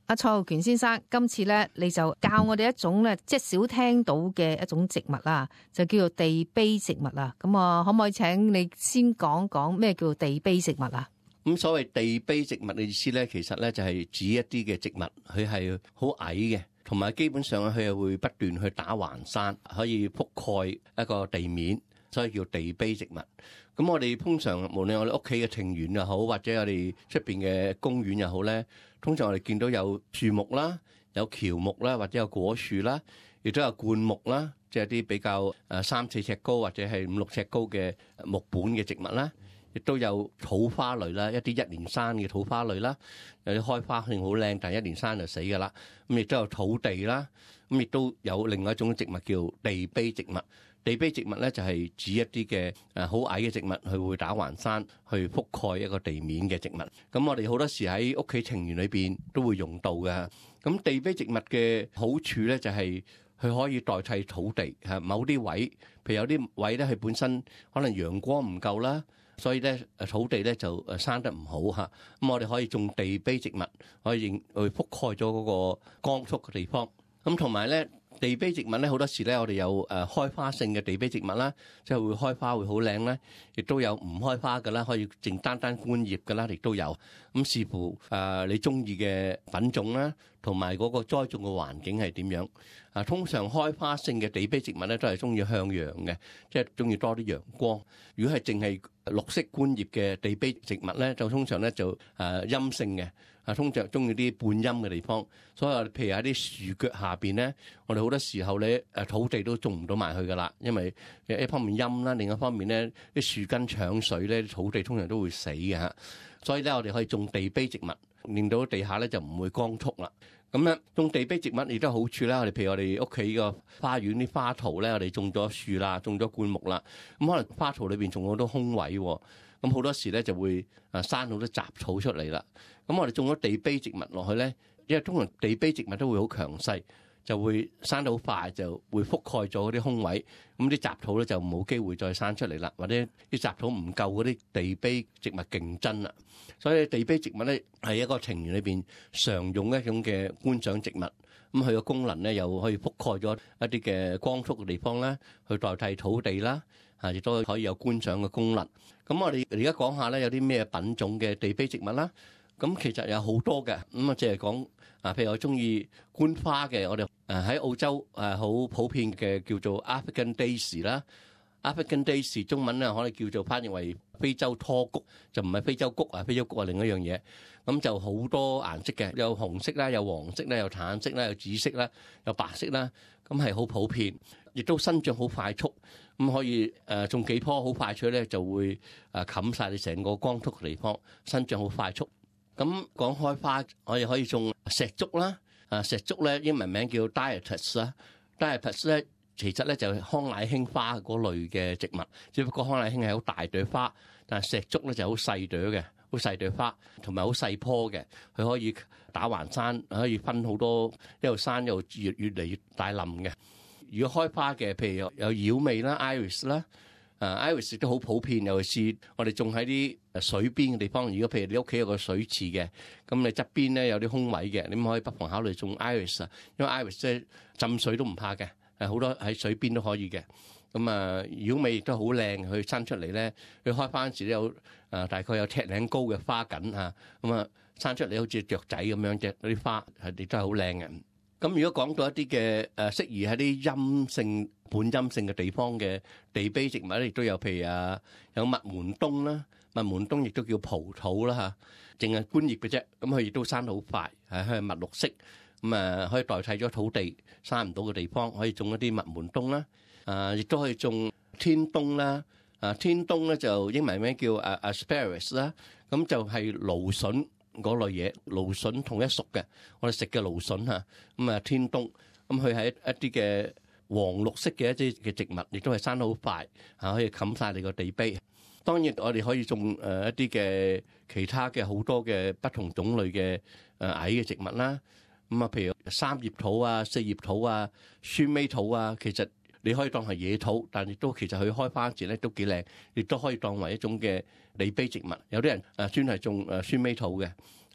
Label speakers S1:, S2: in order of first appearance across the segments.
S1: 阿蔡浩權先生，今次咧你就教我哋一種咧，即係少聽到嘅一種植物啦，就叫做地卑植物啦。咁啊，可唔可以請你先講講咩叫做地卑植物啊？
S2: 咁所謂地卑植物嘅意思咧，其實咧就係指一啲嘅植物，佢係好矮嘅，同埋基本上佢係會不斷去打橫山，可以覆蓋一個地面，所以叫地卑植物。咁我哋通常無論我哋屋企嘅庭園又好，或者我哋出邊嘅公園又好咧，通常我哋見到有樹木啦，有喬木啦，或者有果樹啦，亦都有灌木啦，即係啲比較3-4尺高或者係5-6尺高嘅木本嘅植物啦，亦都有草花類啦，一啲一年生嘅草花類啦，有啲開花性好靚，但係一年生就死㗎啦。咁亦都有土地啦，咁亦都有另外一種植物叫地卑植物。地卑植物咧就係指一啲嘅好矮嘅植物，佢會打橫山去覆蓋一個地面嘅植物。咁我哋好多時喺屋企庭園裏邊都會用到嘅。咁地卑植物嘅好處咧就係佢可以代替土地，係某啲位，譬如有啲位咧佢本身可能陽光唔夠啦，所以咧土地咧就生得唔好嚇。咁我哋可以種地卑植物，可以去覆蓋咗嗰個光速嘅地方。咁同埋咧。地卑植物咧，好多時咧，我哋有開花性嘅地卑植物啦，即係會開花會好靚咧，亦都有唔開花嘅啦，可以淨單觀葉嘅啦，亦都有。咁視乎你中意嘅品種啦，同埋嗰個栽種嘅環境係點樣。通常開花性嘅地卑植物咧，都係中意向陽嘅，即係中意多啲陽光。如果係淨係綠色觀葉嘅地卑植物咧，就通常咧就陰性嘅。通常中意啲半陰嘅地方，所以譬如喺啲樹腳下邊咧，我哋好多時候咧土地都種唔到埋去噶啦，因為一方面陰啦，另一方面咧啲樹根搶水咧，土地通常都會死嘅嚇。所以咧，我哋可以種地卑植物，令到地下咧就唔會光禿啦。咁咧種地卑植物亦都有好處啦。我哋譬如我哋屋企個花園啲花槽咧，我哋種咗樹啦，種咗灌木啦，咁可能花槽裏邊仲有好多空位喎。咁好多時咧就會生好多雜草出嚟啦。咁我哋種咗地卑植物落去咧，因為通常地卑植物都會好強勢，就會生得好快，就會覆蓋咗嗰啲空位。咁啲雜草咧就冇機會再生出嚟啦，或者啲雜草唔夠嗰啲地卑植物競爭啦。所以地卑植物咧係一個庭園裏邊常用一種嘅觀賞植物。咁佢個功能咧又可以覆蓋咗一啲嘅光速嘅地方啦，去代替土地啦。亦都可以有觀賞嘅功能。咁我哋而家講下咧，有啲咩品種嘅地卑植物啦？咁其實有好多嘅。咁即係講譬如我中意觀花嘅，我哋喺澳洲好普遍嘅叫做 African Daisy 啦。African Daisy 中文咧可以叫做翻譯為非洲拖菊，就唔係非洲菊啊，非洲菊係另一樣嘢。咁就好多顏色嘅，有紅色啦，有黃色啦，有橙色啦，有紫色啦，有白色啦。咁係好普遍，亦都生長好快速。咁可以種幾棵好快脆咧，就會冚晒你成個光禿嘅地方，生長好快速。咁講開花，我哋可以種石竹啦。石竹咧英文名叫 Diatus 啦。Diatus 咧其實咧就係康乃馨花嗰類嘅植物，只不過康乃馨係好大朵花，但係石竹咧就好細朵嘅，好細朵花，同埋好細棵嘅。佢可以打橫山，可以分好多，一路山又越嚟越大冧嘅。如果開花嘅，譬如有妖媚啦、iris 啦，iris 都好普遍，尤其是我哋種喺啲水邊嘅地方。如果譬如你屋企有個水池嘅，咁你側邊咧有啲空位嘅，你可以不妨考慮種 iris 啊，因為 iris 咧浸水都唔怕嘅，好多喺水邊都可以嘅。咁妖媚亦都好靚，佢生出嚟咧，佢開花嗰時有大概有尺零高嘅花緊嚇，生出嚟好似雀仔咁樣啫，嗰啲花亦都係好靚嘅。咁如果講到一啲嘅適宜喺啲陰性、半陰性嘅地方嘅地卑植物咧，亦都有，譬如有蜜門冬啦，蜜門冬亦都叫蒲草啦嚇，淨係觀葉嘅啫。咁佢亦都生得好快，佢係蜜綠色，咁可以代替咗土地生唔到嘅地方，可以種一啲蜜門冬啦。亦都可以種天冬啦。天冬咧就英文名叫asparagus 啦，咁就係蘆筍嗰類嘢，蘆筍同一屬嘅，我哋食嘅蘆筍嚇。咁天冬，咁佢係一啲嘅黃綠色嘅一啲嘅植物，亦都係生得好快嚇，可以冚曬你個地卑。當然我哋可以種一啲嘅其他嘅好多嘅不同種類嘅矮嘅植物啦。譬如三葉草啊、四葉草啊、酸味草啊，其實你可以當係野草，但亦都其實佢開花時咧都幾靚，亦都可以當為一種嘅地卑植物。有啲人專係種酸味草嘅，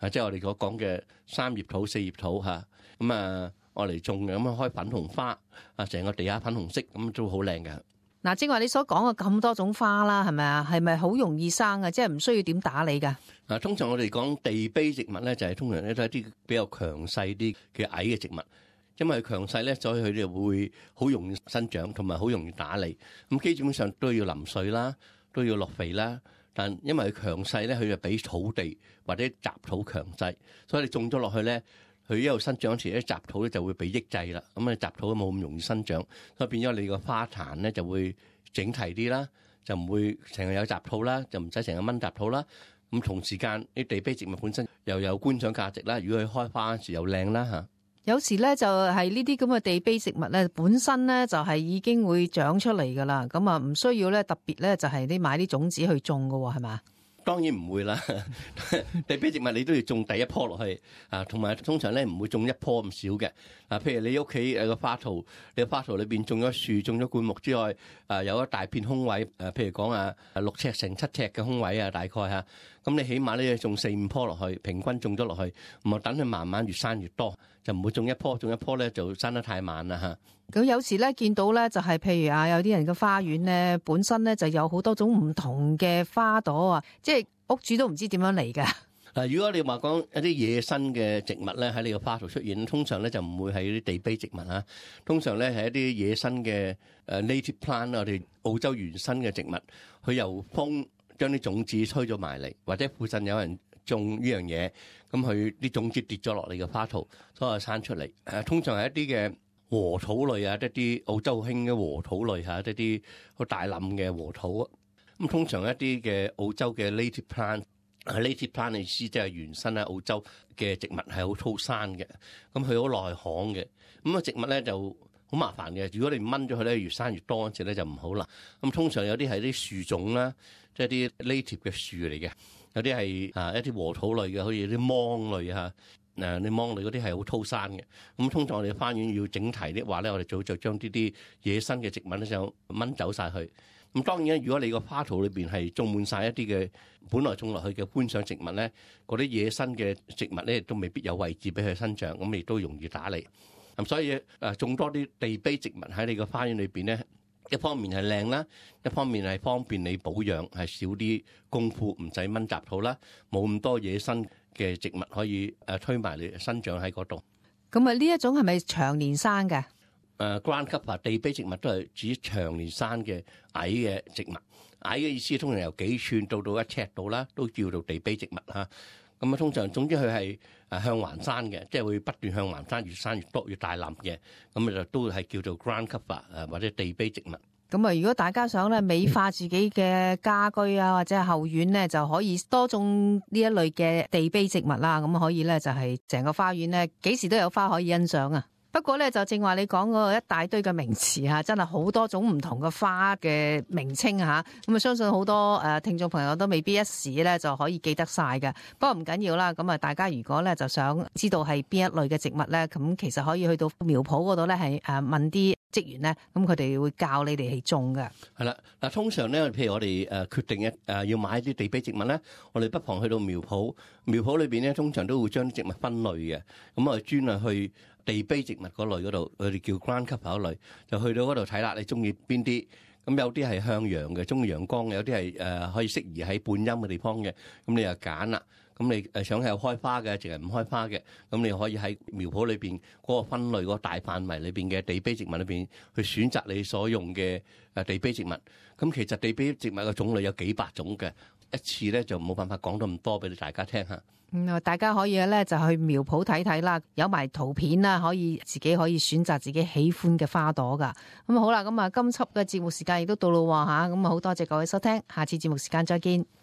S2: 即係我哋所講嘅三葉土、四葉土嚇，咁啊我嚟種嘅，咁開粉紅花，成個地下粉紅色，咁都好靚嘅。
S1: 嗱，正話你所講嘅咁多種花啦，係咪啊？係咪好容易生啊？即係唔需要點打理㗎？
S2: 通常我哋講地卑植物咧，就係通常咧都係一啲比較強勢啲嘅矮嘅植物，因為佢強勢咧，所以佢哋會好容易生長，同埋好容易打理。咁基本上都要淋水啦，都要落肥啦。但因為佢強勢咧，佢就比土地或者雜土強勢，所以你種咗落去咧，佢一路生長時，啲雜土咧就會被抑制啦。咁啊，雜土都冇咁容易生長，所以變咗你個花壇咧就會整齊啲啦，就唔會成日有雜土啦，就唔使成日掹雜土啦。咁同時間啲地卑植物本身又有觀賞價值啦，如果佢開花嗰時又靚啦嚇。
S1: 有時咧就係呢啲咁嘅地卑植物咧，本身咧就係已經會長出嚟噶啦，咁啊唔需要咧特別咧就係你買啲種子去種噶喎，係嘛？
S2: 當然唔會啦，地卑植物你都要種第一棵落去啊，同埋通常咧唔會種一棵咁少嘅。譬如你屋企有個花槽，你個花槽裏邊種咗樹、種咗灌木之外，有一大片空位，譬如講6尺乘7尺嘅空位啊，大概嚇。咁你起碼咧種4、5棵落去，平均種咗落去，咁啊等佢慢慢越生越多，就唔會種一棵咧就生得太慢啦嚇。
S1: 咁有時咧見到咧就係譬如有啲人嘅花園咧本身咧就有好多種唔同嘅花朵啊，即係屋主都唔知點樣嚟㗎。
S2: 嗱，如果你話講一啲野生嘅植物咧喺你個花度出現，通常咧就唔會係啲地卑植物啊，通常咧係一啲野生嘅native plant， 我哋澳洲原生嘅植物，佢由風將啲種子吹咗埋嚟，或者附近有人種呢樣嘢，咁佢啲種子跌咗落你嘅花圖，所以生出嚟。通常係一啲嘅禾土類啊，一啲澳洲好興嘅禾土類嚇，一啲好大冧嘅禾土。咁通常一啲嘅澳洲嘅 native plant。native plant 嘅意思即係原生喺澳洲嘅植物係好粗生嘅，咁佢好內行嘅。咁啊植物咧就好麻煩嘅，如果你掹咗佢咧，越生越多嗰陣時咧就唔好啦。咁通常有啲係啲樹種啦，即係啲 native 嘅樹嚟嘅，有啲係一啲禾土類嘅，好似啲芒類嚇。啲芒類嗰啲係好粗生嘅。咁通常我哋花園要整齊的話咧，我哋早就將呢啲野生嘅植物咧就掹走晒去。咁當然，如果你個花槽裏邊係種滿晒一啲嘅本來種落去嘅觀賞植物咧，嗰啲野生嘅植物咧都未必有位置俾佢生長，咁亦都容易打理。咁所以種多啲地卑植物喺你個花園裏邊咧，一方面係靚啦，一方面係方便你保養，係少啲功夫，唔使掹雜土啦，冇咁多野生嘅植物可以推埋你生長喺嗰度。
S1: 咁啊，呢一種係咪長年生嘅
S2: ？ground cover 地卑植物都係指長年生嘅矮嘅植物。矮嘅意思通常由幾寸到1尺度啦，都叫做地卑植物嚇。咁啊，通常總之佢係向環山嘅，即係會不斷向環山，越生越多，越大冧嘅。咁啊就都係叫做 ground cover 或者地卑植物。
S1: 咁啊，如果大家想咧美化自己嘅家居啊，或者係後院咧，就可以多種呢一類嘅地卑植物啦。咁可以咧就係成個花園咧幾時都有花可以欣賞啊。不過咧就正話你講嗰個一大堆嘅名詞嚇，真係好多種唔同嘅花嘅名稱嚇。咁啊，相信好多聽眾朋友都未必一時咧就可以記得晒嘅。不過唔緊要啦，咁啊大家如果咧就想知道係邊一類嘅植物咧，咁其實可以去到苗圃嗰度咧係問啲職員咧，咁佢哋會教你哋去種嘅。係
S2: 啦，嗱通常咧，譬如我哋決定要買啲地卑植物咧，我哋不妨去到苗圃，苗圃裏邊咧通常都會將啲植物分類嘅，咁我哋專係去地卑植物嗰類嗰度，佢哋叫 ground cover 嗰類，就去到嗰度睇啦。你中意邊啲？咁有啲係向陽嘅，中意陽光嘅；有啲係可以適宜喺半陰嘅地方嘅。咁你就揀啦。咁你想係有開花嘅，淨係唔開花嘅，咁你可以喺苗圃裏邊嗰個分類嗰個大範圍裏邊嘅地卑植物裏邊去選擇你所用嘅地卑植物。咁其實地卑植物嘅種類有幾百種嘅，一次咧就冇辦法講到咁多俾你大家聽下。
S1: 大家可以咧就去苗圃睇睇啦，有埋圖片啦，自己可以選擇自己喜歡嘅花朵噶。咁好啦，咁啊今輯嘅節目時間亦都到啦吓，咁啊好多謝各位收聽，下次節目時間再見。